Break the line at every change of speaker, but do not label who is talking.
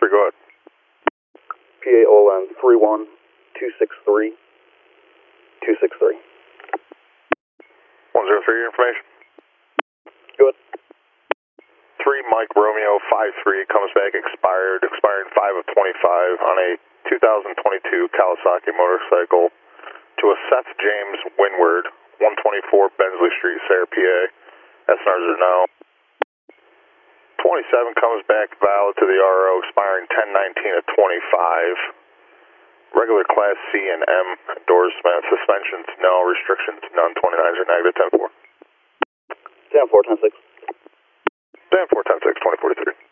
10-3, go ahead.
PAOLN 31263 263.
103, your information.
Good.
3 Mike Romeo 53 comes back expiring 5 of 25 on a 2022 Kawasaki motorcycle to a Seth James Windward, 124 Bensley Street, Sayre, PA. SNRs are no. 27 comes back valid to the RO, expiring 10/19 of 25. Regular Class C and M endorsement. Suspensions, no. Restrictions, none. 29s are negative. 10-4.
10-4, 10-6.
10-4, 10-6, 2043.